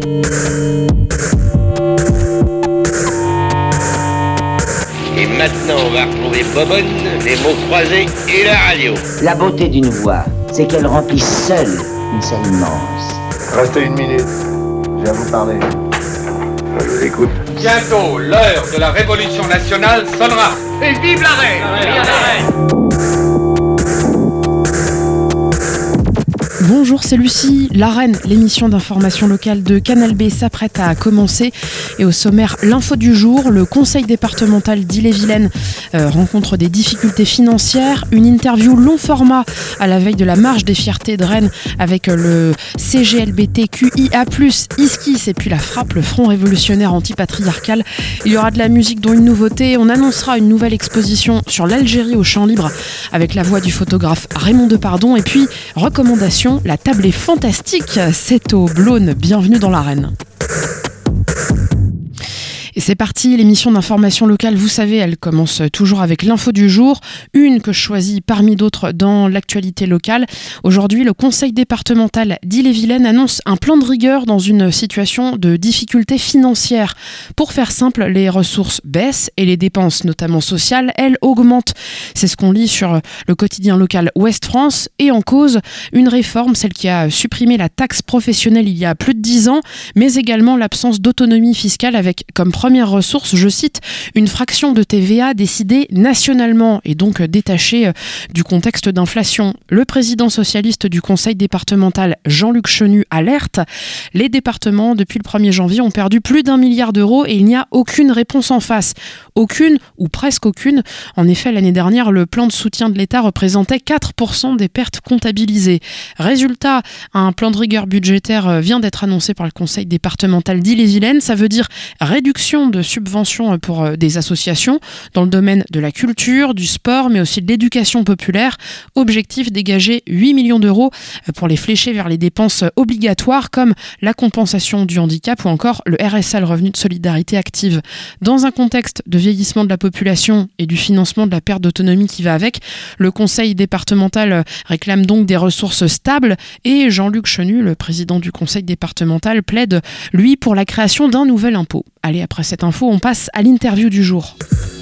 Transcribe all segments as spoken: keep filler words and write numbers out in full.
Et maintenant, on va retrouver Bobonne, les mots croisés et la radio. La beauté d'une voix, c'est qu'elle remplit seule une scène immense. Restez une minute, je viens vous parler. Je vous écoute. Bientôt, l'heure de la révolution nationale sonnera. Et vive la reine! Vive la reine! Bonjour, c'est Lucie. La Reine, l'émission d'information locale de Canal B s'apprête à commencer. Et au sommaire, l'info du jour, le conseil départemental d'Ille-et-Vilaine euh, rencontre des difficultés financières. Une interview long format à la veille de la marche des fiertés de Rennes avec le C G L B T Q I A plus, Iskis et puis la Frappe, le Front révolutionnaire antipatriarcal. Il y aura de la musique dont une nouveauté. On annoncera une nouvelle exposition sur l'Algérie au Champ Libre avec la voix du photographe Raymond Depardon. Et puis, recommandation, la table est fantastique, c'est au Blône. Bienvenue dans l'arène. Et c'est parti, l'émission d'information locale, vous savez, elle commence toujours avec l'info du jour, une que je choisis parmi d'autres dans l'actualité locale. Aujourd'hui, le conseil départemental d'Ille-et-Vilaine annonce un plan de rigueur dans une situation de difficulté financière. Pour faire simple, les ressources baissent et les dépenses, notamment sociales, elles augmentent. C'est ce qu'on lit sur le quotidien local Ouest France. Et en cause, une réforme, celle qui a supprimé la taxe professionnelle il y a plus de dix ans, mais également l'absence d'autonomie fiscale avec comme première ressource, je cite, une fraction de T V A décidée nationalement et donc détachée du contexte d'inflation. Le président socialiste du conseil départemental, Jean-Luc Chenu, alerte. Les départements, depuis le premier janvier, ont perdu plus d'un milliard d'euros et il n'y a aucune réponse en face. Aucune, ou presque aucune. En effet, l'année dernière, le plan de soutien de l'État représentait quatre pour cent des pertes comptabilisées. Résultat, un plan de rigueur budgétaire vient d'être annoncé par le conseil départemental d'Ille-et-Vilaine. Ça veut dire réduction de subventions pour des associations dans le domaine de la culture, du sport, mais aussi de l'éducation populaire. Objectif, dégager huit millions d'euros pour les flécher vers les dépenses obligatoires comme la compensation du handicap ou encore le R S A, le revenu de solidarité active. Dans un contexte de vieillissement de la population et du financement de la perte d'autonomie qui va avec, le conseil départemental réclame donc des ressources stables et Jean-Luc Chenu, le président du conseil départemental, plaide, lui, pour la création d'un nouvel impôt. Allez, après cette info, on passe à l'interview du jour.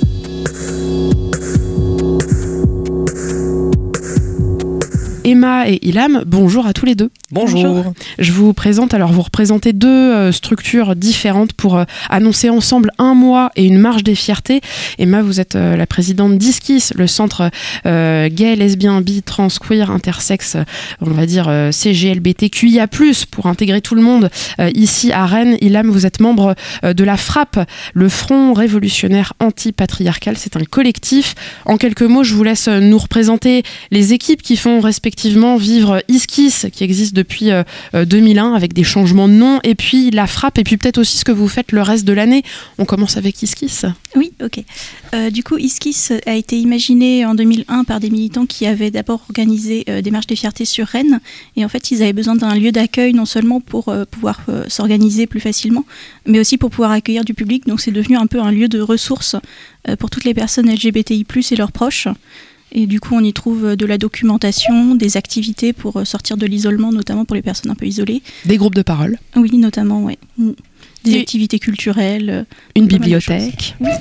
Emma et Ilham, bonjour à tous les deux. Bonjour. Bonjour. Je vous présente, alors vous représentez deux euh, structures différentes pour euh, annoncer ensemble un mois et une marche des fiertés. Emma, vous êtes euh, la présidente d'Iskis, le centre euh, gay, lesbien, bi, trans, queer, intersexe, on va dire euh, C G L B T Q I A plus, pour intégrer tout le monde euh, ici à Rennes. Ilham, vous êtes membre euh, de la Frappe, le Front révolutionnaire antipatriarcal. C'est un collectif. En quelques mots, je vous laisse nous représenter les équipes qui font respectivement vivre Iskis, qui existe depuis euh, deux mille un avec des changements de nom, et puis la Frappe, et puis peut-être aussi ce que vous faites le reste de l'année. On commence avec Iskis. Oui, ok. Euh, du coup, Iskis a été imaginé en deux mille un par des militants qui avaient d'abord organisé euh, des marches des fiertés sur Rennes, et en fait, ils avaient besoin d'un lieu d'accueil non seulement pour euh, pouvoir euh, s'organiser plus facilement, mais aussi pour pouvoir accueillir du public. Donc c'est devenu un peu un lieu de ressources euh, pour toutes les personnes L G B T I plus, et leurs proches. Et du coup, on y trouve de la documentation, des activités pour sortir de l'isolement, notamment pour les personnes un peu isolées. Des groupes de parole. Oui, notamment, oui. Des Et activités culturelles. Une bibliothèque. Oui.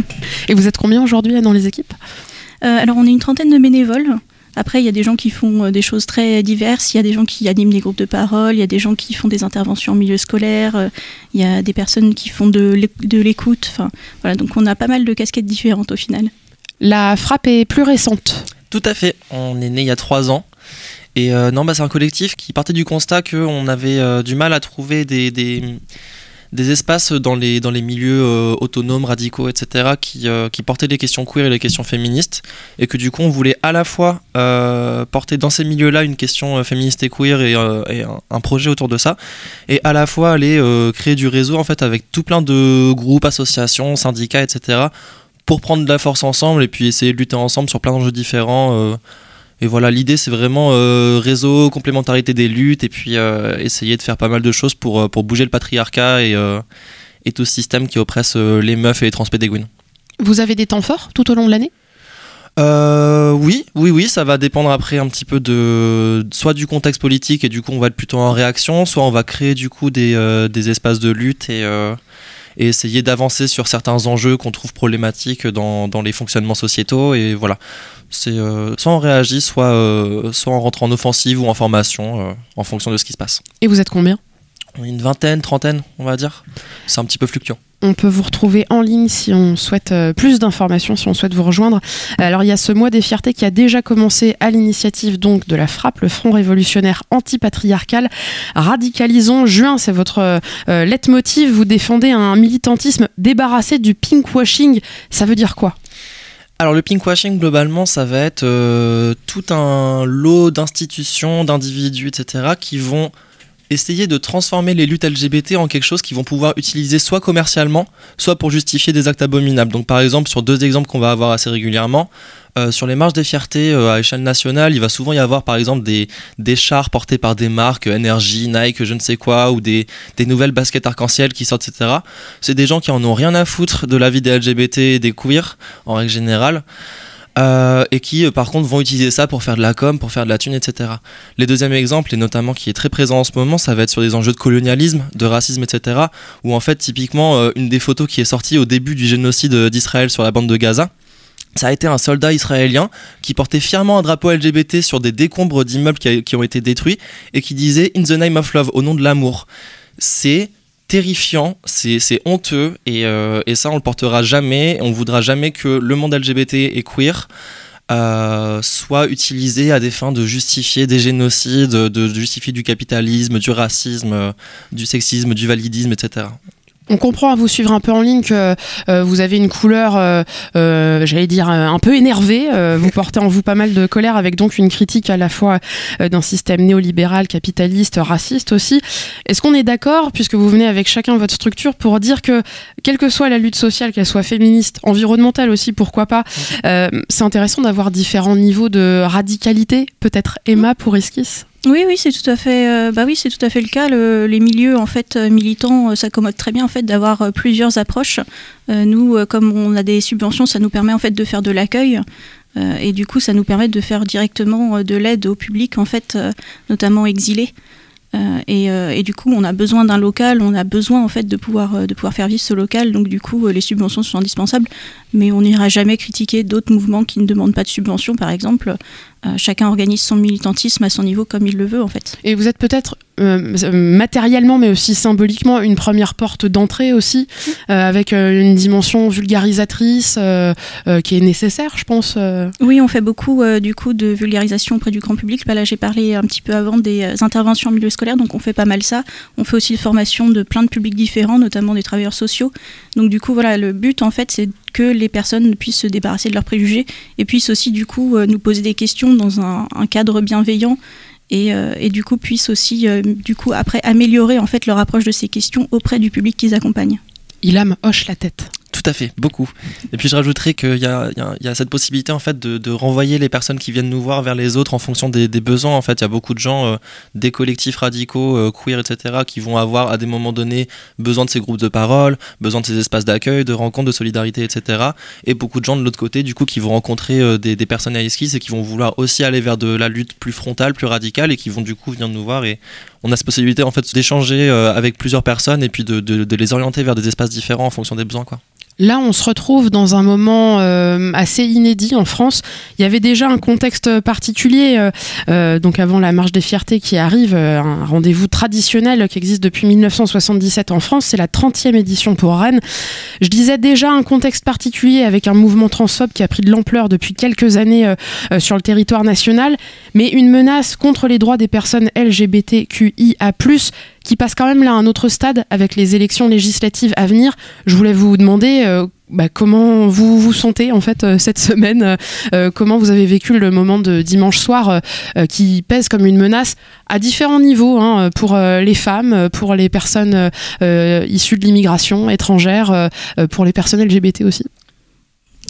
Et vous êtes combien aujourd'hui dans les équipes ? euh, Alors, on est une trentaine de bénévoles. Après, il y a des gens qui font des choses très diverses. Il y a des gens qui animent des groupes de parole. Il y a des gens qui font des interventions en milieu scolaire. Il y a des personnes qui font de l'écoute. Enfin, voilà, donc on a pas mal de casquettes différentes au final. La Frappe est plus récente. Tout à fait, on est né il y a trois ans. Et euh, non, bah, c'est un collectif qui partait du constat qu'on avait euh, du mal à trouver des, des, des espaces dans les, dans les milieux euh, autonomes, radicaux, et cetera, qui, euh, qui portaient les questions queer et les questions féministes. Et que du coup, on voulait à la fois euh, porter dans ces milieux-là une question euh, féministe et queer et, euh, et un, un projet autour de ça. Et à la fois aller euh, créer du réseau en fait, avec tout plein de groupes, associations, syndicats, et cetera, pour prendre de la force ensemble et puis essayer de lutter ensemble sur plein d'enjeux différents. Euh, et voilà, l'idée c'est vraiment euh, réseau, complémentarité des luttes et puis euh, essayer de faire pas mal de choses pour, pour bouger le patriarcat et, euh, et tout ce système qui oppresse euh, les meufs et les transpédéguines. Vous avez des temps forts tout au long de l'année ? Euh, oui, oui, oui, ça va dépendre après un petit peu de soit du contexte politique et du coup on va être plutôt en réaction, soit on va créer du coup des, euh, des espaces de lutte et, euh, et essayer d'avancer sur certains enjeux qu'on trouve problématiques dans, dans les fonctionnements sociétaux et voilà. C'est euh, soit on réagit, soit, euh, soit on rentre en offensive ou en formation euh, en fonction de ce qui se passe. Et vous êtes combien ? Une vingtaine, trentaine, on va dire. C'est un petit peu fluctuant. On peut vous retrouver en ligne si on souhaite euh, plus d'informations, si on souhaite vous rejoindre. Alors il y a ce mois des fiertés qui a déjà commencé à l'initiative donc de la FRAPP, le Front révolutionnaire antipatriarcal. Radicalisons, juin, c'est votre euh, leitmotiv. Vous défendez un militantisme débarrassé du pinkwashing. Ça veut dire quoi ? Alors le pinkwashing, globalement, ça va être euh, tout un lot d'institutions, d'individus, et cetera qui vont essayer de transformer les luttes L G B T en quelque chose qu'ils vont pouvoir utiliser soit commercialement, soit pour justifier des actes abominables. Donc par exemple, sur deux exemples qu'on va avoir assez régulièrement, euh, sur les marches des fiertés euh, à échelle nationale, il va souvent y avoir par exemple des, des chars portés par des marques, Energy, Nike, je ne sais quoi, ou des, des nouvelles baskets arc-en-ciel qui sortent, et cetera. C'est des gens qui en ont rien à foutre de la vie des L G B T et des queers, en règle générale. Euh, et qui euh, par contre vont utiliser ça pour faire de la com, pour faire de la thune, et cetera. Les deuxièmes exemples, et notamment qui est très présent en ce moment, ça va être sur des enjeux de colonialisme, de racisme, et cetera. Où en fait typiquement euh, une des photos qui est sortie au début du génocide d'Israël sur la bande de Gaza, ça a été un soldat israélien qui portait fièrement un drapeau L G B T sur des décombres d'immeubles qui, a, qui ont été détruits et qui disait « In the name of love », au nom de l'amour. C'est terrifiant, c'est, c'est honteux et, euh, et ça on le portera jamais, on voudra jamais que le monde L G B T et queer euh, soit utilisé à des fins de justifier des génocides, de, de justifier du capitalisme, du racisme, du sexisme, du validisme, et cetera. On comprend à vous suivre un peu en ligne que euh, vous avez une couleur, euh, euh, j'allais dire, euh, un peu énervée. Euh, vous portez en vous pas mal de colère avec donc une critique à la fois euh, d'un système néolibéral, capitaliste, raciste aussi. Est-ce qu'on est d'accord, puisque vous venez avec chacun votre structure, pour dire que, quelle que soit la lutte sociale, qu'elle soit féministe, environnementale aussi, pourquoi pas, euh, c'est intéressant d'avoir différents niveaux de radicalité, peut-être Emma pour Esquisse ? Oui, oui, c'est tout à fait, euh, bah oui, c'est tout à fait le cas. Le, les milieux en fait militants euh, s'accommodent très bien en fait d'avoir euh, plusieurs approches. Euh, nous, euh, comme on a des subventions, ça nous permet en fait de faire de l'accueil euh, et du coup, ça nous permet de faire directement euh, de l'aide au public en fait, euh, notamment exilés. Euh, et, euh, et du coup, on a besoin d'un local, on a besoin en fait de pouvoir euh, de pouvoir faire vivre ce local. Donc du coup, euh, les subventions sont indispensables, mais on n'ira jamais critiquer d'autres mouvements qui ne demandent pas de subventions, par exemple. Euh, chacun organise son militantisme à son niveau comme il le veut en fait. Et vous êtes peut-être euh, matériellement mais aussi symboliquement une première porte d'entrée aussi, euh, avec euh, une dimension vulgarisatrice euh, euh, qui est nécessaire, je pense. Euh. Oui, on fait beaucoup euh, du coup de vulgarisation auprès du grand public. Là, là j'ai parlé un petit peu avant des euh, interventions en milieu scolaire, donc on fait pas mal ça. On fait aussi des formations de plein de publics différents, notamment des travailleurs sociaux. Donc du coup voilà, le but en fait c'est que les personnes puissent se débarrasser de leurs préjugés et puissent aussi du coup euh, nous poser des questions dans un, un cadre bienveillant et, euh, et du coup puissent aussi euh, du coup après améliorer en fait leur approche de ces questions auprès du public qu'ils accompagnent. Ilham hoche la tête. Tout à fait, beaucoup. Et puis je rajouterais qu'il y a, il y a, il y a cette possibilité en fait de, de renvoyer les personnes qui viennent nous voir vers les autres en fonction des, des besoins. En fait, il y a beaucoup de gens, euh, des collectifs radicaux, euh, queer, et cetera, qui vont avoir à des moments donnés besoin de ces groupes de parole, besoin de ces espaces d'accueil, de rencontres, de solidarité, et cetera. Et beaucoup de gens de l'autre côté, du coup, qui vont rencontrer euh, des, des personnes à esquisse et qui vont vouloir aussi aller vers de la lutte plus frontale, plus radicale, et qui vont du coup venir nous voir. Et on a cette possibilité en fait d'échanger euh, avec plusieurs personnes et puis de, de, de les orienter vers des espaces différents en fonction des besoins, quoi. Là, on se retrouve dans un moment euh, assez inédit en France. Il y avait déjà un contexte particulier, euh, euh, donc avant la Marche des Fiertés qui arrive, euh, un rendez-vous traditionnel qui existe depuis mille neuf cent soixante-dix-sept en France. C'est la trentième édition pour Rennes. Je disais déjà un contexte particulier avec un mouvement transphobe qui a pris de l'ampleur depuis quelques années euh, euh, sur le territoire national, mais une menace contre les droits des personnes L G B T Q I A plus, qui passe quand même là à un autre stade avec les élections législatives à venir. Je voulais vous demander euh, bah, comment vous vous sentez en fait euh, cette semaine, euh, comment vous avez vécu le moment de dimanche soir euh, qui pèse comme une menace à différents niveaux, hein, pour euh, les femmes, pour les personnes euh, issues de l'immigration étrangère, euh, pour les personnes L G B T aussi.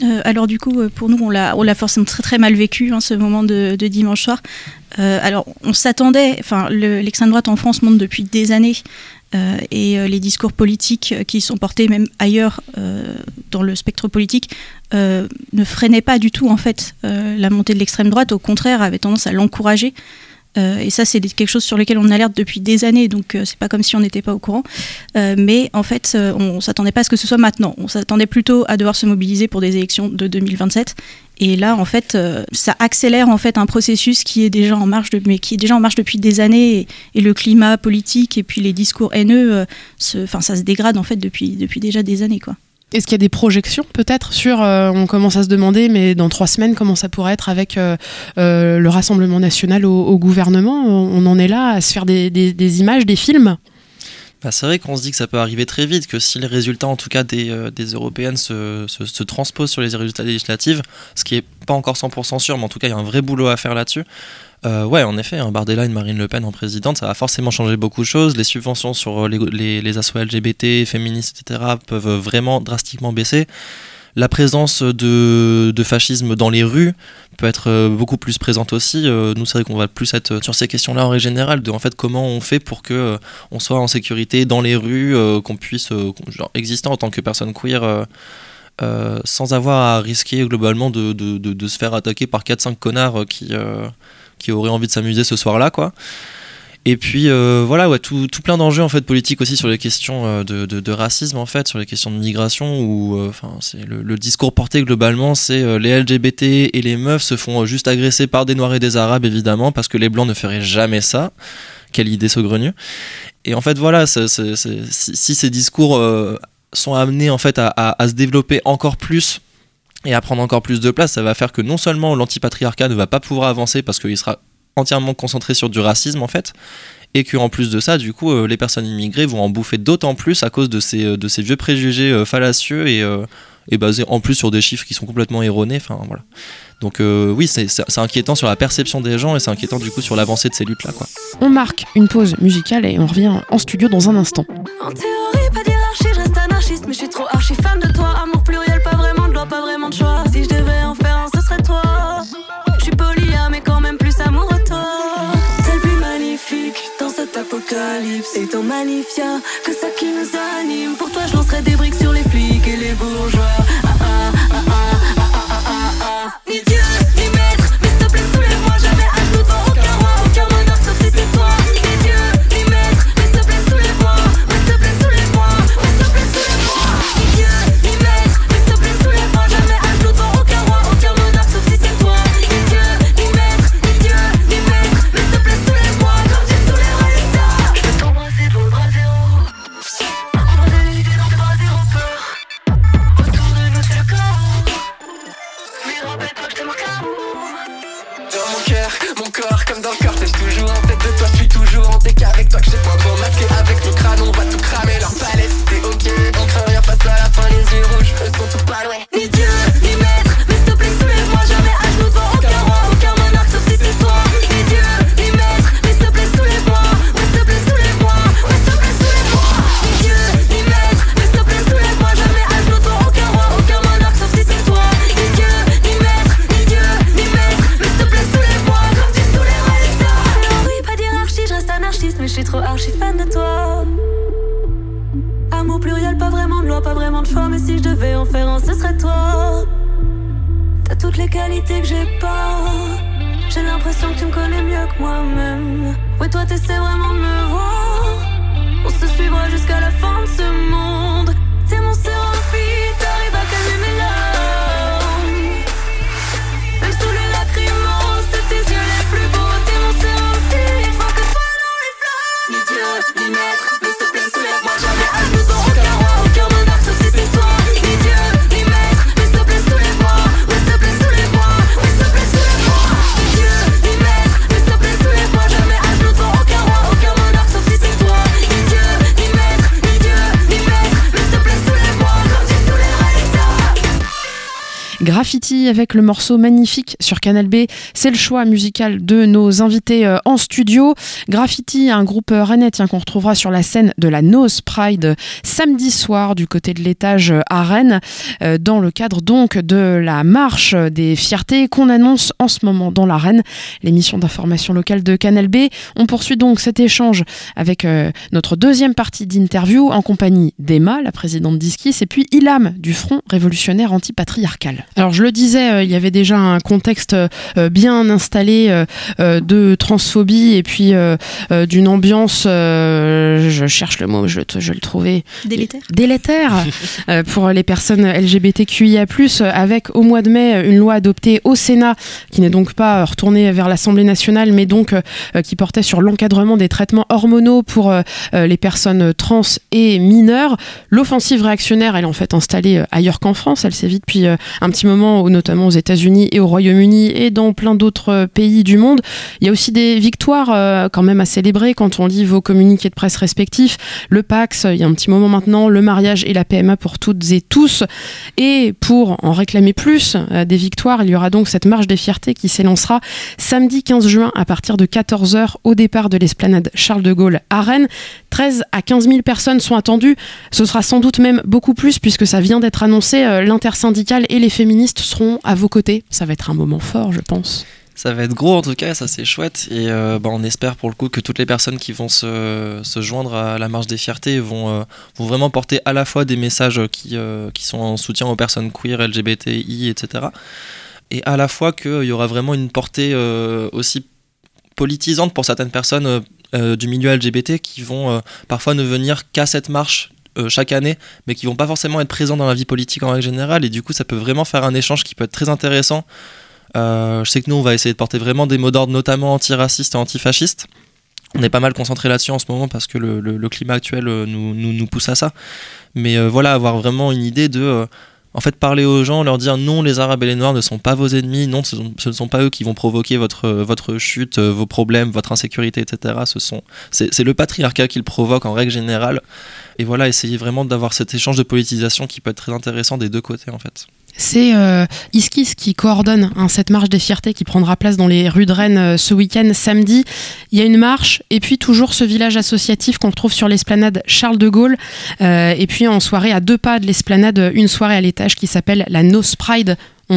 Euh, alors du coup, pour nous, on l'a, on l'a forcément très très mal vécu, hein, ce moment de, de dimanche soir. Euh, alors, on s'attendait, enfin, le, l'extrême droite en France monte depuis des années, euh, et euh, les discours politiques qui sont portés même ailleurs euh, dans le spectre politique euh, ne freinaient pas du tout en fait euh, la montée de l'extrême droite. Au contraire, avaient tendance à l'encourager. Euh, et ça, c'est des, quelque chose sur lequel on alerte depuis des années, donc euh, c'est pas comme si on n'était pas au courant. Euh, mais en fait, euh, on s'attendait pas à ce que ce soit maintenant. On s'attendait plutôt à devoir se mobiliser pour des élections de deux mille vingt-sept. Et là, en fait, euh, ça accélère en fait un processus qui est déjà en marche, de, mais qui est déjà en marche depuis des années. Et, et le climat politique et puis les discours haineux, euh, se, ça se dégrade en fait depuis, depuis déjà des années, quoi. Est-ce qu'il y a des projections peut-être sur, euh, on commence à se demander, mais dans trois semaines, comment ça pourrait être avec euh, euh, le Rassemblement national au, au gouvernement ? On en est là à se faire des, des, des images, des films ? Bah, c'est vrai qu'on se dit que ça peut arriver très vite, que si les résultats en tout cas des, euh, des européennes se, se, se transposent sur les résultats législatifs, ce qui n'est pas encore cent pour cent sûr, mais en tout cas il y a un vrai boulot à faire là-dessus. Euh, ouais, en effet, un Bardella et une Marine Le Pen en présidente, ça va forcément changer beaucoup de choses. Les subventions sur les, les, les assos L G B T, féministes, et cetera peuvent vraiment drastiquement baisser. La présence de, de fascisme dans les rues peut être beaucoup plus présente aussi. Euh, nous, c'est vrai qu'on va plus être sur ces questions-là en règle générale, de en fait comment on fait pour que euh, on soit en sécurité dans les rues, euh, qu'on puisse euh, genre, exister en tant que personne queer. Euh, euh, sans avoir à risquer globalement de, de, de, de se faire attaquer par quatre cinq connards qui, euh, qui auraient envie de s'amuser ce soir-là, quoi. Et puis euh, voilà, ouais, tout, tout plein d'enjeux en fait politiques aussi sur les questions euh, de, de, de racisme en fait, sur les questions de migration où enfin euh, c'est le, le discours porté globalement, c'est euh, les L G B T et les meufs se font juste agresser par des noirs et des arabes évidemment parce que les blancs ne feraient jamais ça. Quelle idée saugrenue. Et en fait voilà, c'est, c'est, c'est, si, si ces discours euh, sont amenés en fait à, à, à se développer encore plus et à prendre encore plus de place, ça va faire que non seulement l'antipatriarcat ne va pas pouvoir avancer parce qu'il sera entièrement concentré sur du racisme en fait, et qu'en plus de ça, du coup, euh, les personnes immigrées vont en bouffer d'autant plus à cause de ces, euh, de ces vieux préjugés euh, fallacieux et, euh, et basés en plus sur des chiffres qui sont complètement erronés, enfin voilà. Donc euh, oui, c'est, c'est, c'est inquiétant sur la perception des gens et c'est inquiétant du coup sur l'avancée de ces luttes-là, quoi. On marque une pause musicale et on revient en studio dans un instant. En théorie, pas d'hierarchie, je reste anarchiste, mais je suis trop archi fan de toi. Amour pluriel, pas vraiment de loi, pas vraiment de choix. Si je devais en faire un, ce serait toi. Je suis poly, mais quand même plus amoureux de toi. T'es le plus magnifique dans cet apocalypse. C'est ton magnifia, que ça qui nous anime. Pour toi, je lancerais des briques sur les flics et les bourgeois. Ah ah ah ah ah ah ah ah. Ni Dieu, ni maître, mais s'il te plaît, soulève-moi. Jamais à genoux devant aucun roi, aucun monarque, sauf si c'est toi. Ni Dieu, ni maître, mais s'il te plaît, soulève-moi. Mais s'il te plaît, soulève-moi. Mais s'il te plaît, soulève-moi. Ni Dieu, ni maître, mais s'il te plaît, soulève-moi. Jamais à genoux devant aucun roi, aucun monarque, sauf si c'est toi. Ni Dieu, ni maître, ni Dieu, ni maître, mais s'il te plaît, soulève-moi. Comme Dieu soulève Alita. Je peux t'embrasser de bras zéro. Embrasser les idées dans tes bras zéro peur. Autour de nous c'est le chaos. Mais rappelle-toi que je t'aime au cas où. Dans mon cœur, mon corps comme dans le cortège, toujours en tête de toi, je suis toujours en tête qu'avec toi que j'ai pas trop masqué avec nos crânes, on va tout cramer leur palette, c'est ok, on craint rien face à la fin, les yeux rouges, eux sont tout pas loin. Ni Dieu, ni maître, mais s'il te plaît soulève-moi. Jamais à genoux devant aucun roi, aucun monarque, sauf si c'est toi. Ni Dieu, ni maître, mais s'il te plaît soulève-moi. Mais s'il te plaît soulève-moi, mais s'il te plaît soulève-moi. Ni Dieu, ni maître, mais s'il te plaît soulève-moi. Jamais à genoux devant aucun roi, aucun monarque, sauf si c'est toi. Ni Dieu, ni maître, ni Dieu, ni maître, mais s'il te plaît soulève-moi. Comme tu soulèves Alita. Théorie, pas d'hierarchie, je reste anarchiste, mais je suis trop archi fan de toi. Amour pluriel, pas vraiment de loi, pas vraiment de choix. Mais si je devais en faire un, ce serait toi. T'as toutes les qualités que j'ai pas. J'ai l'impression que tu me connais mieux que moi-même. Ouais, toi t'essaies vraiment de me voir. On se suivra jusqu'à la fin de ce monde. T'es mon séraphite, t'arrives à calmer mes larmes. Même sous les lacrymos, c'est tes yeux les plus beaux. T'es mon séraphite, faut que toi dans les flammes. Ni Dieu, ni maître, mais s'il te plaît soulève-moi. Jamais à genoux devant aucun roi, aucun monarque, sauf si c'est toi. Ni Dieu, ni maître, mais s'il te plaît soulève-moi. Mais s'il te plaît soulève-moi, mais s'il te plaît soulève-moi. Ni Dieu, ni maître, mais s'il te plaît soulève-moi. Jamais à genoux devant aucun roi, aucun monarque, sauf si c'est toi. Graffiti avec le morceau Magnifique sur Canal B. C'est le choix musical de nos invités euh, en studio. Graffiti, un groupe rennais tiens, qu'on retrouvera sur la scène de la Nose Pride euh, samedi soir du côté de l'étage à Rennes, euh, dans le cadre donc de la marche des fiertés qu'on annonce en ce moment dans l'arène, l'émission d'information locale de Canal B. On poursuit donc cet échange avec euh, notre deuxième partie d'interview en compagnie d'Emma, la présidente d'Iskis, et puis Ilham du Front révolutionnaire antipatriarcal. Alors je le disais, euh, il y avait déjà un contexte euh, bien installé euh, euh, de transphobie et puis euh, euh, d'une ambiance, euh, je cherche le mot, je, je vais le trouver. Délétère. Délétère euh, pour les personnes L G B T Q I A plus, avec au mois de mai une loi adoptée au Sénat qui n'est donc pas retournée vers l'Assemblée nationale mais donc euh, qui portait sur l'encadrement des traitements hormonaux pour euh, les personnes trans et mineures. L'offensive réactionnaire, elle est en fait installée euh, ailleurs qu'en France. Elle sévit depuis euh, un petit moment, notamment aux États-Unis et au Royaume-Uni et dans plein d'autres euh, pays du monde. Il y a aussi des victoires euh, quand même à célébrer quand on lit vos communiqués de presse respectifs. Le Pax, il y a un petit moment maintenant, le mariage et la P M A pour toutes et tous. Et pour en réclamer plus euh, des victoires, il y aura donc cette marche des fiertés qui s'élancera samedi quinze juin à partir de quatorze heures au départ de l'esplanade Charles de Gaulle à Rennes. treize à quinze mille personnes sont attendues. Ce sera sans doute même beaucoup plus puisque ça vient d'être annoncé. Euh, l'intersyndicale et les féministes seront à vos côtés. Ça va être un moment fort, je pense. Ça va être gros en tout cas, ça c'est chouette. Et euh, bah, on espère pour le coup que toutes les personnes qui vont se, se joindre à la marche des fiertés vont, euh, vont vraiment porter à la fois des messages qui, euh, qui sont en soutien aux personnes queer, L G B T I, et cetera. Et à la fois qu'il y aura vraiment une portée euh, aussi politisante pour certaines personnes euh, euh, du milieu L G B T qui vont euh, parfois ne venir qu'à cette marche euh, chaque année, mais qui vont pas forcément être présents dans la vie politique en règle générale. Et du coup, ça peut vraiment faire un échange qui peut être très intéressant. Euh, je sais que nous, on va essayer de porter vraiment des mots d'ordre, notamment antiracistes et antifascistes. On est pas mal concentré là-dessus en ce moment parce que le, le, le climat actuel euh, nous, nous, nous pousse à ça. Mais euh, voilà, avoir vraiment une idée de... Euh, en fait, parler aux gens, leur dire non, les Arabes et les Noirs ne sont pas vos ennemis, non, ce, sont, ce ne sont pas eux qui vont provoquer votre, votre chute, vos problèmes, votre insécurité, et cetera. Ce sont, c'est, c'est le patriarcat qui le provoque en règle générale. Et voilà, essayer vraiment d'avoir cet échange de politisation qui peut être très intéressant des deux côtés, en fait. C'est euh, Iskis qui coordonne hein, cette marche des fiertés qui prendra place dans les rues de Rennes euh, ce week-end, samedi. Il y a une marche et puis toujours ce village associatif qu'on retrouve sur l'esplanade Charles de Gaulle. Euh, et puis en soirée, à deux pas de l'esplanade, une soirée à l'étage qui s'appelle la Nose Pride.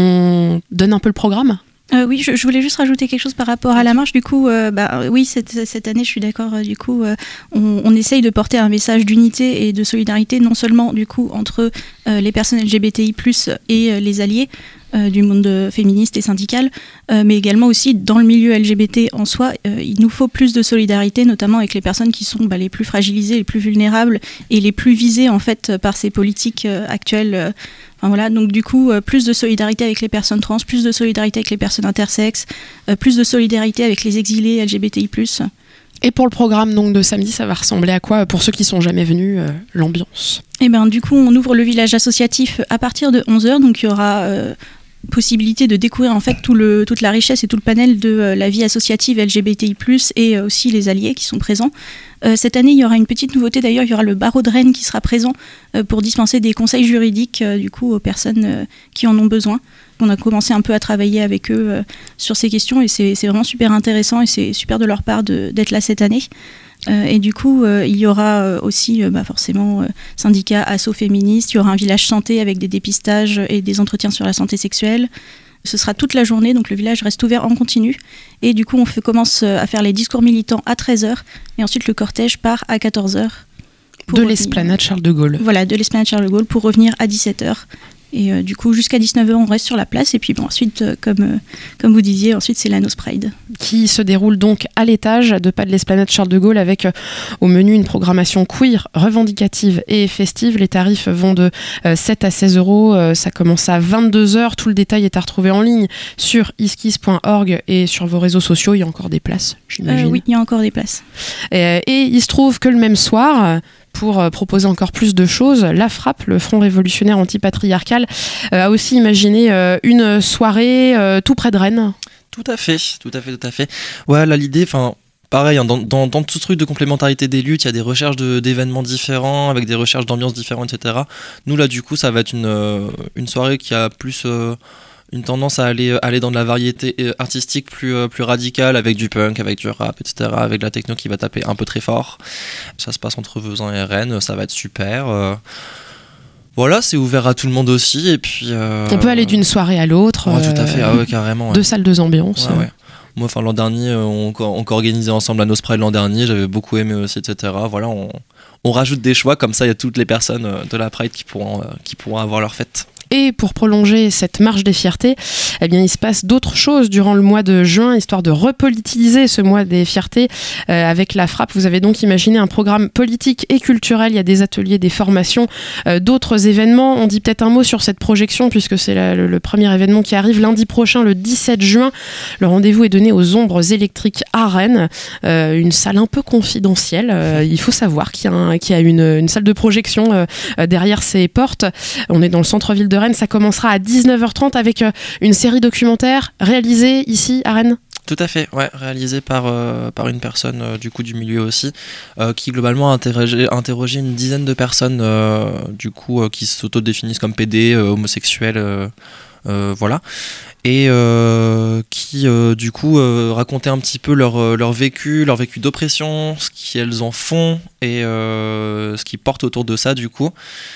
On donne un peu le programme ? Euh, oui, je, je voulais juste rajouter quelque chose par rapport à la marche. Du coup, euh, bah, oui, cette, cette année, je suis d'accord. Euh, du coup, euh, on, on essaye de porter un message d'unité et de solidarité, non seulement du coup entre euh, les personnes L G B T I plus, et euh, les alliés euh, du monde féministe et syndical, euh, mais également aussi dans le milieu L G B T en soi. Euh, il nous faut plus de solidarité, notamment avec les personnes qui sont bah, les plus fragilisées, les plus vulnérables et les plus visées en fait par ces politiques euh, actuelles. Euh, Enfin, voilà, donc du coup, euh, plus de solidarité avec les personnes trans, plus de solidarité avec les personnes intersexes, euh, plus de solidarité avec les exilés L G B T I plus. Et pour le programme donc, de samedi, ça va ressembler à quoi pour ceux qui sont jamais venus, euh, l'ambiance ? Eh ben, du coup, on ouvre le village associatif à partir de onze heures, donc il y aura... Euh, possibilité de découvrir en fait tout le, toute la richesse et tout le panel de euh, la vie associative L G B T I plus, et euh, aussi les alliés qui sont présents. Euh, cette année, il y aura une petite nouveauté d'ailleurs, il y aura le barreau de Rennes qui sera présent euh, pour dispenser des conseils juridiques euh, du coup aux personnes euh, qui en ont besoin. On a commencé un peu à travailler avec eux euh, sur ces questions et c'est, c'est vraiment super intéressant et c'est super de leur part de, d'être là cette année. Euh, et du coup, euh, il y aura euh, aussi euh, bah, forcément euh, syndicat, asso féministe, il y aura un village santé avec des dépistages et des entretiens sur la santé sexuelle. Ce sera toute la journée, donc le village reste ouvert en continu. Et du coup, on fait, commence à faire les discours militants à treize heures et ensuite le cortège part à quatorze heures. De revenir... l'esplanade Charles de Gaulle. Voilà, de l'esplanade Charles de Gaulle pour revenir à dix-sept heures. Et euh, du coup, jusqu'à dix-neuf heures, on reste sur la place. Et puis bon, ensuite, euh, comme, euh, comme vous disiez, ensuite, c'est la Nose Pride. Qui se déroule donc à l'étage, de pas de l'esplanade Charles de Gaulle, avec euh, au menu une programmation queer, revendicative et festive. Les tarifs vont de euh, sept à seize euros. Euh, ça commence à vingt-deux heures. Tout le détail est à retrouver en ligne sur iskis point org et sur vos réseaux sociaux. Il y a encore des places, j'imagine. Euh, oui, il y a encore des places. Et, et il se trouve que le même soir... pour euh, proposer encore plus de choses, la Frappe, le Front révolutionnaire antipatriarcal, euh, a aussi imaginé euh, une soirée euh, tout près de Rennes. Tout à fait, tout à fait, tout à fait. Ouais, là, l'idée, enfin, pareil, hein, dans, dans, dans tout ce truc de complémentarité des luttes, il y a des recherches de, d'événements différents, avec des recherches d'ambiances différentes, et cetera. Nous, là, du coup, ça va être une, euh, une soirée qui a plus euh, une tendance à aller, aller dans de la variété artistique plus, euh, plus radicale, avec du punk, avec du rap, et cetera, avec de la techno qui va taper un peu très fort. Ça se passe entre Vezin et Rennes, ça va être super. Euh, Voilà, c'est ouvert à tout le monde aussi, et puis... Euh... On peut aller d'une soirée à l'autre. Ouais, tout à fait, ah ouais, carrément. Ouais. Deux salles, deux ambiances. Ouais, ouais. Moi, enfin, l'an dernier, on, on organisé ensemble la Nospride l'an dernier, j'avais beaucoup aimé aussi, et cetera. Voilà, on, on rajoute des choix, comme ça, il y a toutes les personnes de la Pride qui pourront, qui pourront avoir leur fête. Et pour prolonger cette marche des fiertés, eh bien, il se passe d'autres choses durant le mois de juin, histoire de repolitiser ce mois des fiertés. Euh, avec la Frappe, vous avez donc imaginé un programme politique et culturel. Il y a des ateliers, des formations, euh, d'autres événements. On dit peut-être un mot sur cette projection, puisque c'est la, le, le premier événement qui arrive lundi prochain, le dix-sept juin. Le rendez-vous est donné aux Ombres électriques à Rennes, euh, une salle un peu confidentielle. Euh, il faut savoir qu'il y a, un, qu'il y a une, une salle de projection euh, derrière ces portes. On est dans le centre-ville de Rennes. Ça commencera à dix-neuf heures trente avec euh, une série documentaire réalisée ici à Rennes. Tout à fait, ouais, réalisé par, euh, par une personne euh, du coup du milieu aussi, euh, qui globalement a interrogé, interrogé une dizaine de personnes euh, du coup euh, qui s'autodéfinissent comme pédés, euh, homosexuels, euh, euh, voilà, et euh, qui euh, du coup euh, racontaient un petit peu leur, euh, leur vécu, leur vécu d'oppression, ce qu'elles en font et euh, ce qui porte autour de ça du coup.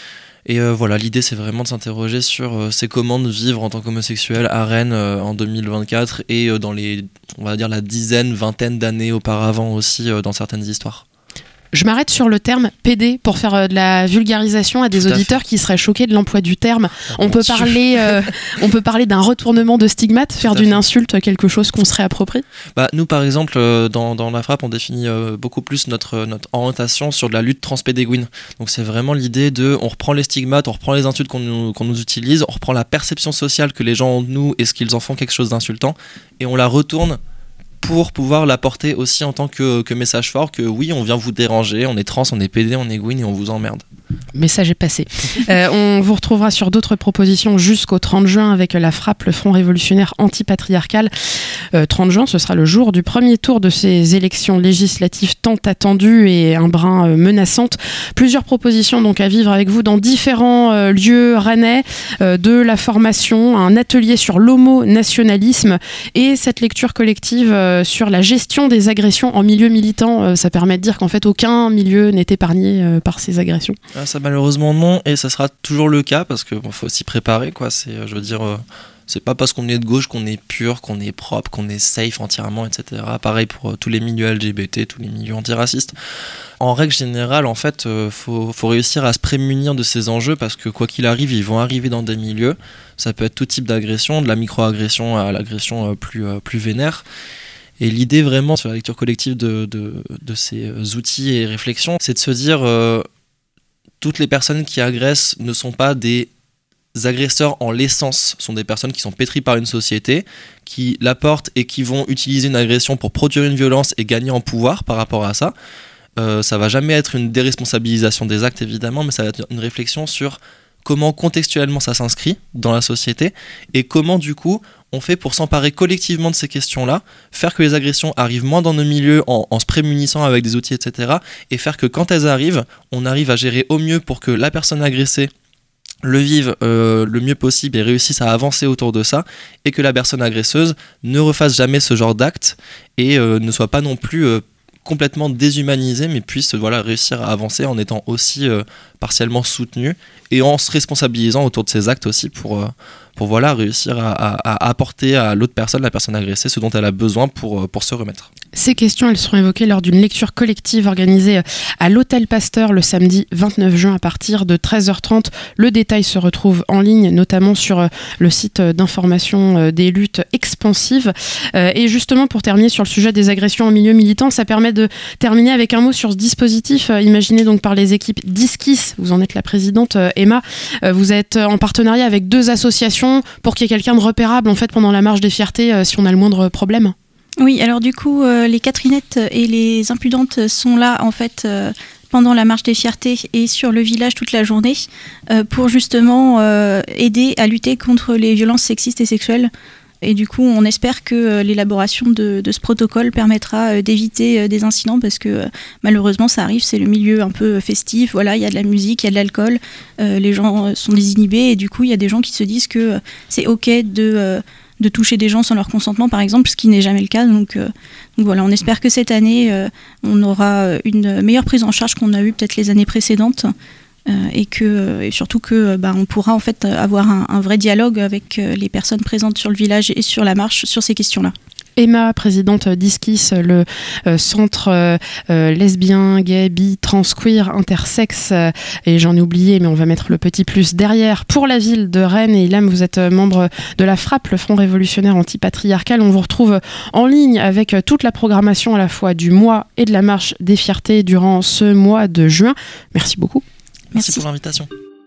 Et euh, voilà, l'idée c'est vraiment de s'interroger sur euh, c'est comment de vivre en tant qu'homosexuel à Rennes euh, en deux mille vingt-quatre et euh, dans les, on va dire la dizaine, vingtaine d'années auparavant aussi euh, dans certaines histoires. Je m'arrête sur le terme pédé pour faire euh, de la vulgarisation à des Tout à auditeurs fait. qui seraient choqués de l'emploi du terme. Oh, on, peut Dieu. parler, euh, on peut parler d'un retournement de stigmate, faire d'une fait. insulte quelque chose qu'on se réapproprie. Bah, nous par exemple euh, dans, dans la Frappe on définit euh, beaucoup plus notre, notre orientation sur de la lutte transpédéguine. Donc c'est vraiment l'idée de on reprend les stigmates, on reprend les insultes qu'on nous, qu'on nous utilise, on reprend la perception sociale que les gens ont de nous et ce qu'ils en font quelque chose d'insultant et on la retourne pour pouvoir l'apporter aussi en tant que, que message fort que oui on vient vous déranger, on est trans, on est pédé, on est gouine et on vous emmerde. Message est passé. euh, on vous retrouvera sur d'autres propositions jusqu'au trente juin avec la Frappe, le Front révolutionnaire antipatriarcal. Euh, trente juin, ce sera le jour du premier tour de ces élections législatives tant attendues et un brin euh, menaçantes. Plusieurs propositions donc à vivre avec vous dans différents euh, lieux rennais, euh, de la formation, un atelier sur l'homo-nationalisme et cette lecture collective euh, sur la gestion des agressions en milieu militant. Euh, ça permet de dire qu'en fait aucun milieu n'est épargné euh, par ces agressions. Ah, ça malheureusement non et ça sera toujours le cas parce qu'il bon, faut s'y préparer quoi. C'est, je veux dire, euh, c'est pas parce qu'on est de gauche qu'on est pur, qu'on est propre, qu'on est safe entièrement, et cetera. Pareil pour euh, tous les milieux L G B T, tous les milieux antiracistes. En règle générale, en fait, euh, faut, faut réussir à se prémunir de ces enjeux parce que quoi qu'il arrive, ils vont arriver dans des milieux. Ça peut être tout type d'agression, de la micro-agression à l'agression euh, plus, euh, plus vénère. Et l'idée vraiment sur la lecture collective de, de, de ces outils et réflexions, c'est de se dire euh, toutes les personnes qui agressent ne sont pas des agresseurs en l'essence, sont des personnes qui sont pétries par une société, qui la portent et qui vont utiliser une agression pour produire une violence et gagner en pouvoir par rapport à ça. Euh, ça va jamais être une déresponsabilisation des actes évidemment, mais ça va être une réflexion sur comment contextuellement ça s'inscrit dans la société et comment du coup on fait pour s'emparer collectivement de ces questions-là, faire que les agressions arrivent moins dans nos milieux en, en se prémunissant avec des outils, et cetera. Et faire que quand elles arrivent, on arrive à gérer au mieux pour que la personne agressée le vive euh, le mieux possible et réussisse à avancer autour de ça et que la personne agresseuse ne refasse jamais ce genre d'acte et euh, ne soit pas non plus euh, complètement déshumanisée mais puisse voilà, réussir à avancer en étant aussi euh, partiellement soutenue et en se responsabilisant autour de ses actes aussi pour, euh, pour voilà, réussir à, à, à apporter à l'autre personne, la personne agressée, ce dont elle a besoin pour, pour se remettre. Ces questions, elles seront évoquées lors d'une lecture collective organisée à l'Hôtel Pasteur le samedi vingt-neuf juin à partir de treize heures trente. Le détail se retrouve en ligne, notamment sur le site d'information des luttes expansives. Et justement, pour terminer sur le sujet des agressions en milieu militant, ça permet de terminer avec un mot sur ce dispositif imaginé donc par les équipes d'Iskis. Vous en êtes la présidente, Emma. Vous êtes en partenariat avec deux associations pour qu'il y ait quelqu'un de repérable en fait, pendant la marche des fiertés si on a le moindre problème. Oui, alors du coup, euh, les Catherinettes et les Impudentes sont là en fait euh, pendant la marche des fiertés et sur le village toute la journée euh, pour justement euh, aider à lutter contre les violences sexistes et sexuelles Et du coup, on espère que euh, l'élaboration de, de ce protocole permettra euh, d'éviter euh, des incidents parce que euh, malheureusement, ça arrive, c'est le milieu un peu festif. Voilà, il y a de la musique, il y a de l'alcool, euh, les gens euh, sont désinhibés et du coup, il y a des gens qui se disent que euh, c'est ok de, euh, de toucher des gens sans leur consentement, par exemple, ce qui n'est jamais le cas. Donc, euh, donc voilà, on espère que cette année, euh, on aura une meilleure prise en charge qu'on a eu peut-être les années précédentes. Euh, et, que, et surtout que bah, on pourra en fait avoir un, un vrai dialogue avec euh, les personnes présentes sur le village et sur la marche sur ces questions-là. Emma, présidente d'ISKIS, le euh, centre euh, euh, lesbien, gay, bi, trans, queer, intersexe, euh, et j'en ai oublié, mais on va mettre le petit plus derrière, pour la ville de Rennes. Et Ilham, vous êtes membre de la FRAP, le Front révolutionnaire antipatriarcal. On vous retrouve en ligne avec toute la programmation à la fois du mois et de la marche des fiertés durant ce mois de juin. Merci beaucoup. Merci, Merci pour l'invitation.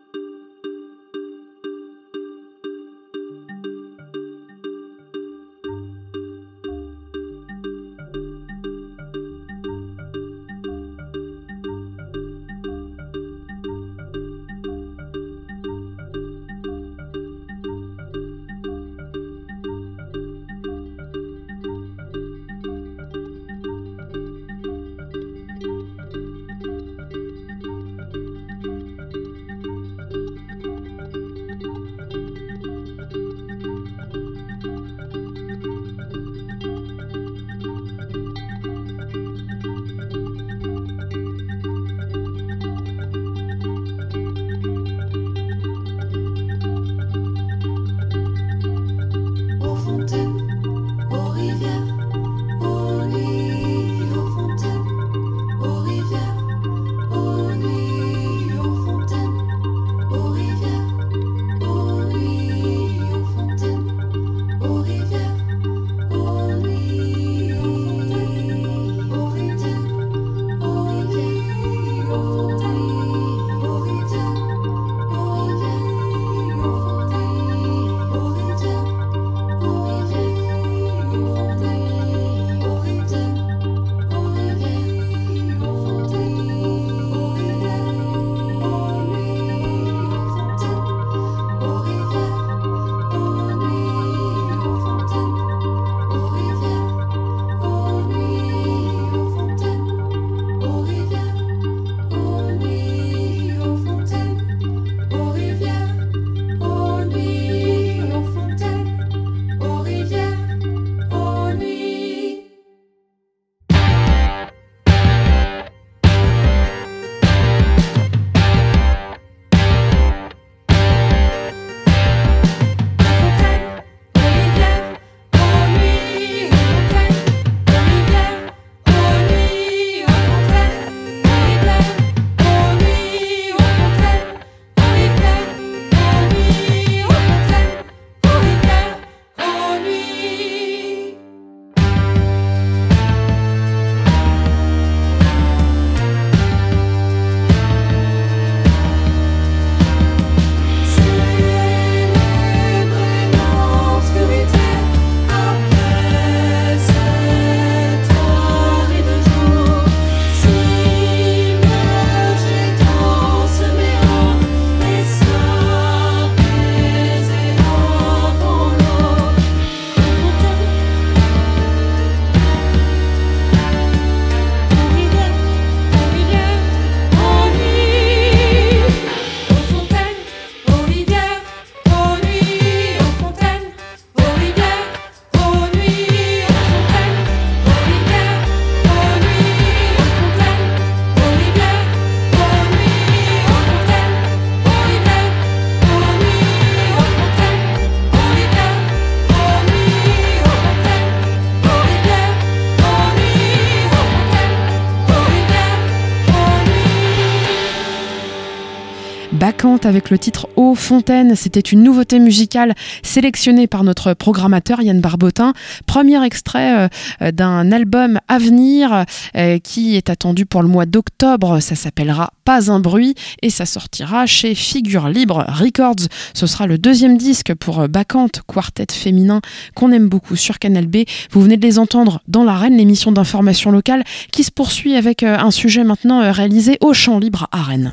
Bacchante avec le titre Eau Fontaine. C'était une nouveauté musicale sélectionnée par notre programmateur Yann Barbotin. Premier extrait euh, d'un album à venir euh, qui est attendu pour le mois d'octobre. Ça s'appellera Pas un bruit et ça sortira chez Figure Libre Records. Ce sera le deuxième disque pour Bacchante, quartet féminin qu'on aime beaucoup sur Canal B. Vous venez de les entendre dans l'Arène, l'émission d'information locale qui se poursuit avec euh, un sujet maintenant euh, réalisé au Champ Libre à Rennes.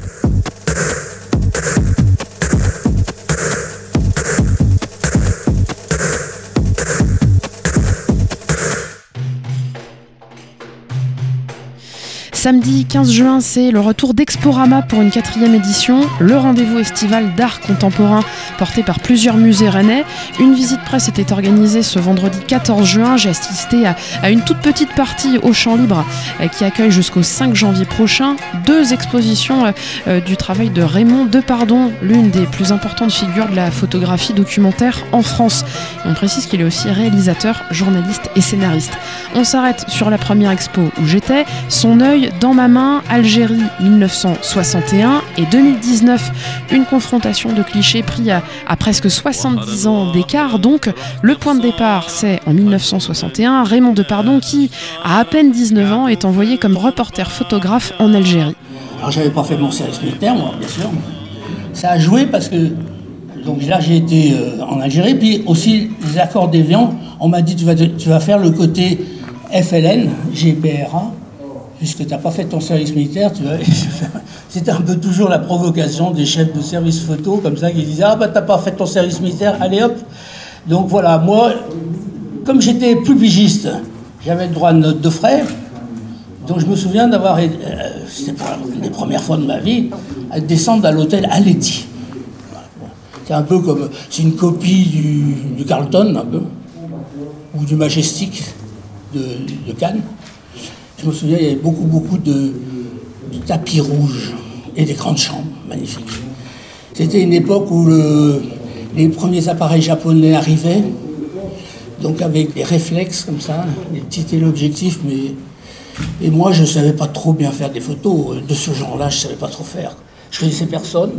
Samedi quinze juin, c'est le retour d'Exporama pour une quatrième édition, le rendez-vous estival d'art contemporain porté par plusieurs musées rennais. Une visite presse était organisée ce vendredi quatorze juin. J'ai assisté à, à une toute petite partie au Champ Libre euh, qui accueille jusqu'au cinq janvier prochain deux expositions euh, euh, du travail de Raymond Depardon, l'une des plus importantes figures de la photographie documentaire en France. Et on précise qu'il est aussi réalisateur, journaliste et scénariste. On s'arrête sur la première expo où j'étais, Son œil dans ma main, Algérie dix-neuf cent soixante et un et deux mille dix-neuf, une confrontation de clichés pris à, à presque soixante-dix ans d'écart. Donc le point de départ, c'est en dix-neuf cent soixante et un, Raymond Depardon qui, à à peine dix-neuf ans, est envoyé comme reporter photographe en Algérie. Alors j'avais pas fait mon service militaire, moi, bien sûr. Ça a joué parce que donc là j'ai été euh, en Algérie, puis aussi les accords d'Évian, on m'a dit tu vas, tu vas faire le côté F L N, G P R A, puisque tu n'as pas fait ton service militaire, tu vas... C'était un peu toujours la provocation des chefs de service photo, comme ça, qui disaient ah bah t'as pas fait ton service militaire, allez hop. Donc voilà, moi, comme j'étais plus pigiste, j'avais le droit de note de frais. Donc je me souviens d'avoir, euh, c'était pour une des premières fois de ma vie, à descendre à l'hôtel Aletti. C'est un peu comme, c'est une copie du, du Carlton, un peu, ou du Majestic de, de Cannes. Je me souviens, il y avait beaucoup, beaucoup de, de tapis rouges et des grandes chambres magnifiques. C'était une époque où le, les premiers appareils japonais arrivaient, donc avec des réflexes comme ça, des petits téléobjectifs, mais... Et moi, je ne savais pas trop bien faire des photos. De ce genre-là, je ne savais pas trop faire. Je connaissais personne.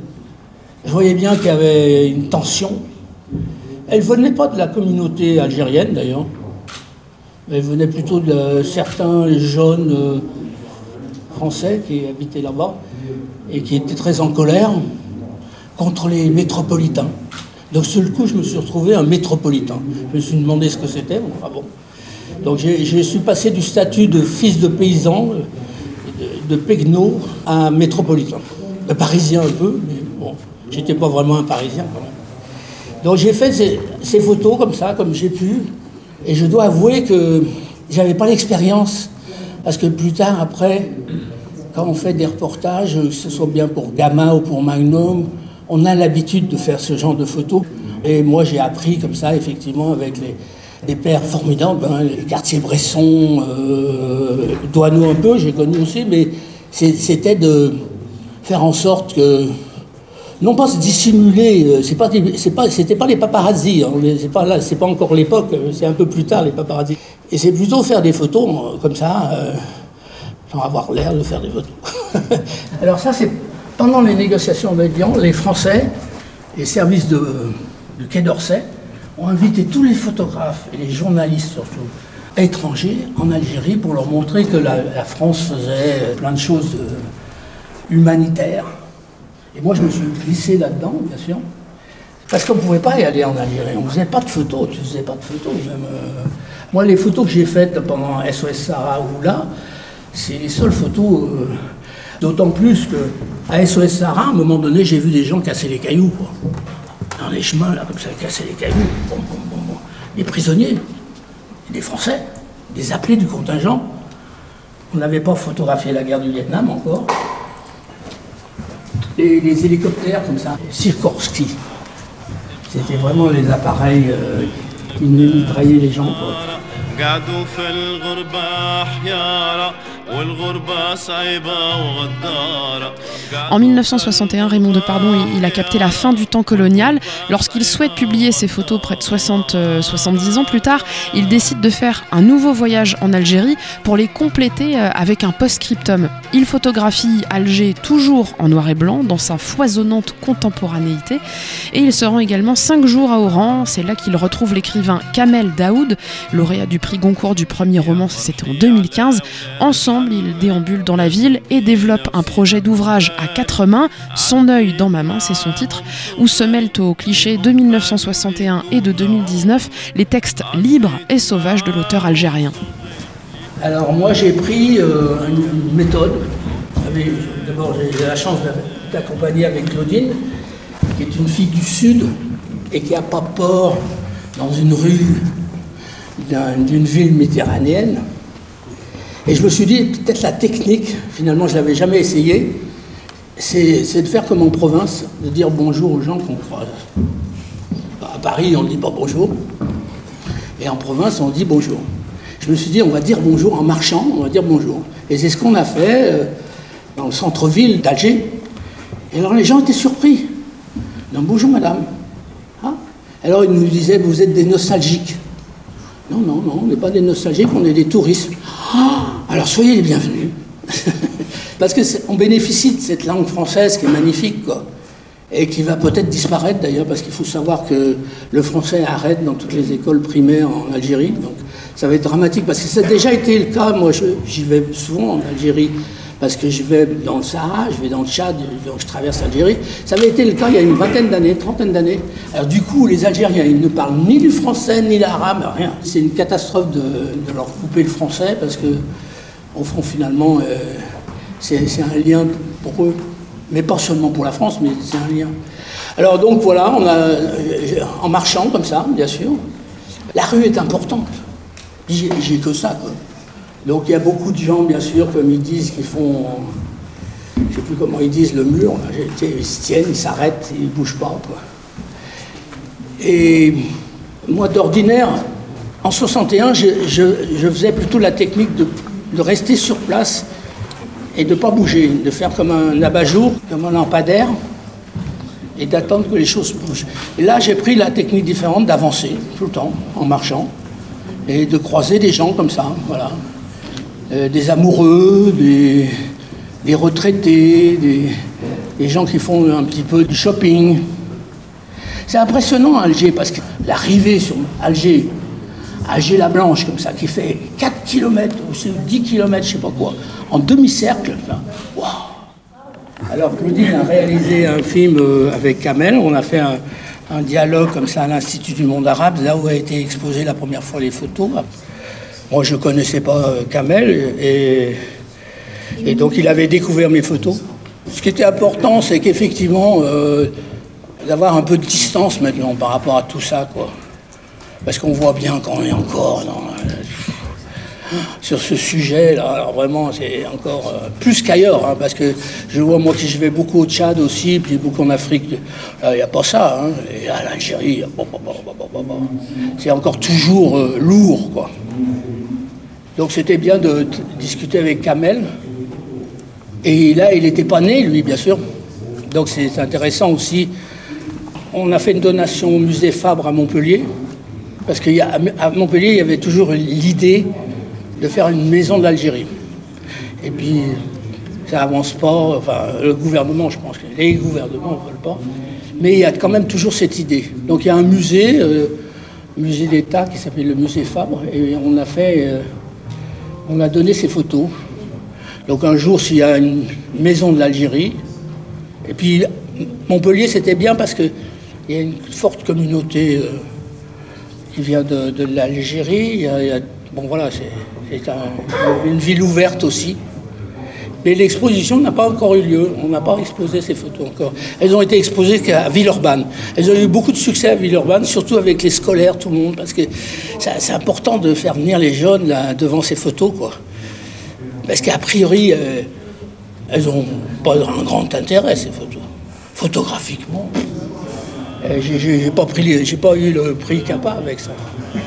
Je voyais bien qu'il y avait une tension. Elle ne venait pas de la communauté algérienne, d'ailleurs. Elle venait plutôt de certains jeunes euh, français qui habitaient là-bas et qui étaient très en colère contre les métropolitains. Donc, sur le coup, je me suis retrouvé un métropolitain. Je me suis demandé ce que c'était. Bon, ah bon. Donc je suis passé du statut de fils de paysan, de, de pegno, à un métropolitain. Un parisien un peu, mais bon, j'étais pas vraiment un parisien quand même. Donc j'ai fait ces, ces photos comme ça, comme j'ai pu, et je dois avouer que j'avais pas l'expérience, parce que plus tard, après, quand on fait des reportages, que ce soit bien pour Gamma ou pour Magnum, on a l'habitude de faire ce genre de photos. Et moi j'ai appris comme ça, effectivement, avec les... des pères formidables, hein, les Cartier-Bresson, euh, Doisneau un peu, j'ai connu aussi, mais c'était de faire en sorte que, non pas se dissimuler, c'est pas, c'est pas, c'était pas les paparazzis, hein, c'est pas là, c'est pas encore l'époque, c'est un peu plus tard les paparazzis. Et c'est plutôt faire des photos comme ça, euh, sans avoir l'air de faire des photos. Alors ça, c'est pendant les négociations d'Évian, les Français, les services de, de Quai d'Orsay, ont invité tous les photographes, et les journalistes surtout, étrangers en Algérie pour leur montrer que la, la France faisait plein de choses euh, humanitaires. Et moi, je me suis glissé là-dedans, bien sûr, parce qu'on ne pouvait pas y aller en Algérie. On ne faisait pas de photos, tu ne faisais pas de photos. Même, euh... Moi, les photos que j'ai faites pendant S O S Sahara ou là, c'est les seules photos, euh... d'autant plus qu'à S O S Sahara, à un moment donné, j'ai vu des gens casser les cailloux, quoi. Dans les chemins, là, comme ça, casser les cailloux, bon, bon, bon, bon. Des prisonniers, des Français, des appelés du contingent. On n'avait pas photographié la guerre du Vietnam encore. Les, les hélicoptères, comme ça, Sikorsky. C'était vraiment les appareils euh, qui mitraillaient les gens, quoi. En mille neuf cent soixante et un, Raymond Depardon il a capté la fin du temps colonial. Lorsqu'il souhaite publier ses photos près de soixante à soixante-dix ans plus tard, il décide de faire un nouveau voyage en Algérie pour les compléter avec un post-scriptum. Il photographie Alger toujours en noir et blanc dans sa foisonnante contemporanéité et il se rend également cinq jours à Oran. C'est là qu'il retrouve l'écrivain Kamel Daoud, lauréat du prix Goncourt du premier roman, c'était en deux mille quinze. Ensemble, ils déambulent dans la ville et développent un projet d'ouvrage à quatre mains, Son œil dans ma main, c'est son titre, où se mêlent aux clichés de mille neuf cent soixante et un et de deux mille dix-neuf les textes libres et sauvages de l'auteur algérien. Alors moi j'ai pris euh, une méthode. D'abord j'ai la chance d'être accompagné avec Claudine, qui est une fille du Sud et qui n'a pas peur dans une rue d'une ville méditerranéenne. Et je me suis dit, peut-être la technique, finalement je ne l'avais jamais essayé, c'est, c'est de faire comme en province, de dire bonjour aux gens qu'on croise. À Paris, on ne dit pas bonjour, et en province, on dit bonjour. Je me suis dit, on va dire bonjour en marchant, on va dire bonjour. Et c'est ce qu'on a fait euh, dans le centre-ville d'Alger. Et alors les gens étaient surpris. Donc, bonjour madame. Hein? Alors ils nous disaient, vous êtes des nostalgiques. Non, non, non, on n'est pas des nostalgiques, on est des touristes. Oh, alors soyez les bienvenus. Parce qu'on bénéficie de cette langue française qui est magnifique, quoi. Et qui va peut-être disparaître d'ailleurs, parce qu'il faut savoir que le français arrête dans toutes les écoles primaires en Algérie. Donc ça va être dramatique, parce que ça a déjà été le cas. Moi, je, j'y vais souvent en Algérie, parce que je vais dans le Sahara, je vais dans le Tchad, donc je traverse l'Algérie. Ça avait été le cas il y a une vingtaine d'années, une trentaine d'années. Alors du coup, les Algériens, ils ne parlent ni du français, ni l'arabe, rien. C'est une catastrophe de, de leur couper le français, parce que, au fond, finalement, euh, c'est, c'est un lien pour eux. Mais pas seulement pour la France, mais c'est un lien. Alors donc voilà, on a, en marchant comme ça, bien sûr, la rue est importante. J'ai, j'ai que ça, quoi. Donc il y a beaucoup de gens, bien sûr, comme ils disent, qui font, je ne sais plus comment ils disent, le mur, là, ils se tiennent, ils s'arrêtent, ils ne bougent pas, quoi. Et moi, d'ordinaire, en soixante et un, je, je, je faisais plutôt la technique de, de rester sur place et de ne pas bouger, de faire comme un abat-jour, comme un lampadaire, et d'attendre que les choses bougent. Et là, j'ai pris la technique différente d'avancer tout le temps, en marchant, et de croiser des gens comme ça, voilà. Euh, des amoureux, des, des retraités, des, des gens qui font un petit peu du shopping. C'est impressionnant, Alger, parce que l'arrivée sur Alger, Alger-la-Blanche, comme ça, qui fait quatre kilomètres, ou dix kilomètres, je ne sais pas quoi, en demi-cercle. Waouh! Alors, Claudine a réalisé un film avec Kamel. On a fait un, un dialogue comme ça à l'Institut du monde arabe, là où a été exposé la première fois les photos. Moi, je ne connaissais pas Kamel, et, et donc il avait découvert mes photos. Ce qui était important, c'est qu'effectivement, euh, d'avoir un peu de distance maintenant par rapport à tout ça, quoi. Parce qu'on voit bien qu'on est encore dans, euh, sur ce sujet-là. Alors vraiment, c'est encore euh, plus qu'ailleurs, hein, parce que je vois, moi, qui je vais beaucoup au Tchad aussi, puis beaucoup en Afrique, il n'y a pas ça. Hein, et à l'Algérie, bon, bon, bon, bon, bon, bon, c'est encore toujours euh, lourd, quoi. Donc c'était bien de, de discuter avec Kamel. Et là, il n'était pas né, lui, bien sûr. Donc c'est intéressant aussi. On a fait une donation au musée Fabre à Montpellier. Parce qu'à Montpellier, il y avait toujours l'idée de faire une maison de l'Algérie. Et puis, ça avance pas. Enfin, le gouvernement, je pense que les gouvernements ne veulent pas. Mais il y a quand même toujours cette idée. Donc il y a un musée, euh, musée d'État, qui s'appelle le musée Fabre. Et on a fait... Euh, on a donné ces photos. Donc un jour, s'il y a une maison de l'Algérie, et puis Montpellier, c'était bien parce qu'il y a une forte communauté euh, qui vient de, de l'Algérie. Il y a, il y a, bon voilà, c'est, c'est un, une ville ouverte aussi. Mais l'exposition n'a pas encore eu lieu. On n'a pas exposé ces photos encore. Elles ont été exposées qu'à Villeurbanne. Elles ont eu beaucoup de succès à Villeurbanne, surtout avec les scolaires, tout le monde, parce que c'est, c'est important de faire venir les jeunes là, devant ces photos, quoi. Parce qu'a priori, euh, elles n'ont pas un grand intérêt, ces photos. Photographiquement, euh, j'ai, j'ai, pas pris, j'ai pas eu le prix Capa avec ça.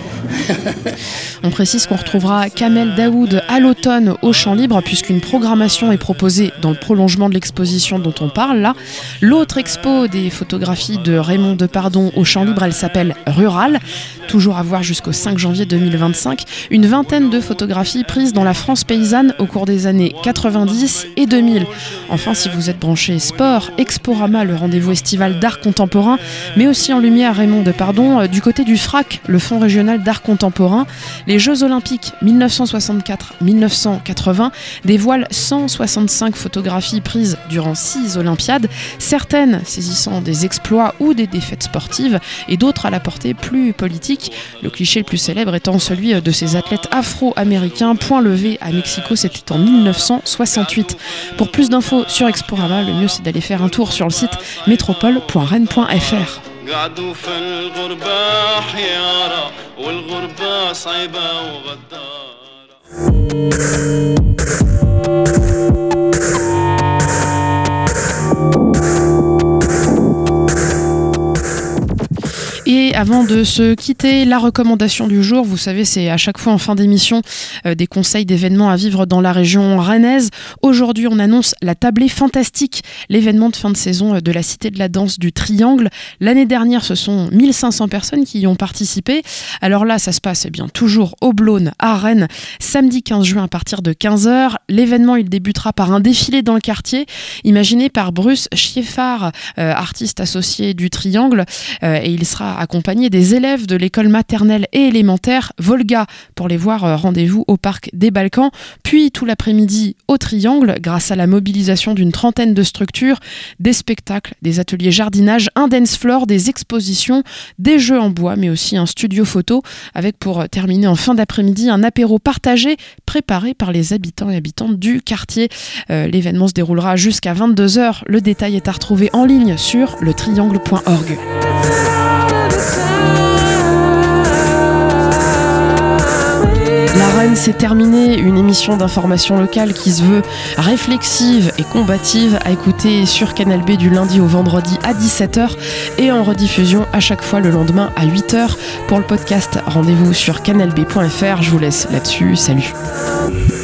On précise qu'on retrouvera Kamel Daoud à l'automne au Champ Libre, puisqu'une programmation est proposée dans le prolongement de l'exposition dont on parle là. L'autre expo des photographies de Raymond Depardon au Champ Libre, elle s'appelle Rural, toujours à voir jusqu'au cinq janvier deux mille vingt-cinq. Une vingtaine de photographies prises dans la France paysanne au cours des années quatre-vingt-dix et deux mille. Enfin, si vous êtes branché sport, Exporama, le rendez-vous estival d'art contemporain, mais aussi en lumière Raymond Depardon du côté du F R A C, le Fonds régional d'art contemporain. Les Jeux olympiques dix-neuf cent soixante-quatre dix-neuf cent quatre-vingts dévoilent cent soixante-cinq photographies prises durant six Olympiades, certaines saisissant des exploits ou des défaites sportives et d'autres à la portée plus politique. Le cliché le plus célèbre étant celui de ces athlètes afro-américains point levé à Mexico, c'était en dix-neuf cent soixante-huit. Pour plus d'infos sur Exporama, le mieux c'est d'aller faire un tour sur le site métropole point rennes point f r. قعدوا في الغربة حيارى والغربة صعيبة وغدارة Et avant de se quitter, la recommandation du jour, vous savez, c'est à chaque fois en fin d'émission euh, des conseils d'événements à vivre dans la région rennaise. Aujourd'hui, on annonce la Tablée Fantastique, l'événement de fin de saison de la Cité de la Danse du Triangle. L'année dernière, ce sont mille cinq cents personnes qui y ont participé. Alors là, ça se passe eh bien toujours au Blône, à Rennes, samedi quinze juin à partir de quinze heures. L'événement, il débutera par un défilé dans le quartier, imaginé par Bruce Schieffard, euh, artiste associé du Triangle, euh, et il sera accompagné des élèves de l'école maternelle et élémentaire Volga. Pour les voir, rendez-vous au parc des Balkans. Puis tout l'après-midi au Triangle, grâce à la mobilisation d'une trentaine de structures, des spectacles, des ateliers jardinage, un dance floor, des expositions, des jeux en bois, mais aussi un studio photo, avec pour terminer en fin d'après-midi un apéro partagé préparé par les habitants et habitantes du quartier. Euh, l'événement se déroulera jusqu'à vingt-deux heures. Le détail est à retrouver en ligne sur le triangle point org. La Rennes, c'est terminé, une émission d'information locale qui se veut réflexive et combative, à écouter sur Canal B du lundi au vendredi à dix-sept heures et en rediffusion à chaque fois le lendemain à huit heures. Pour le podcast, rendez-vous sur canal b point f r. Je vous laisse là-dessus, salut.